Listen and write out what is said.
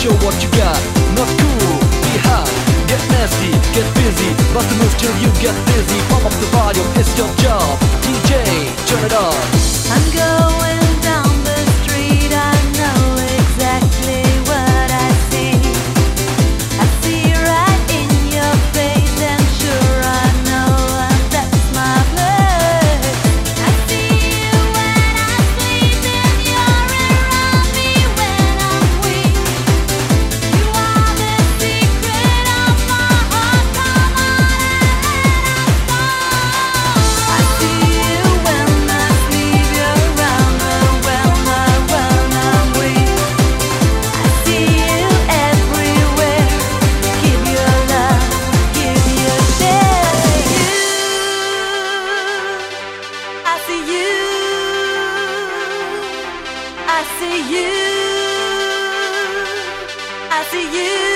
show what you got. Not cool, be hot, get nasty, get busy. Bust the move till you get dizzy. Pump up the volume, it's your job. DJ, turn it on. I'm going down the street, I know exactly what I see. I see right in your face, and sure I know that's my place. I see you when I sleep, and you're around me when I'm weak. You are the secret of my heart, come on and let us go. I see you when I sleep, you're around me when I'm weak. I see you everywhere, give your love, give your share. I see you, I see you, I see you.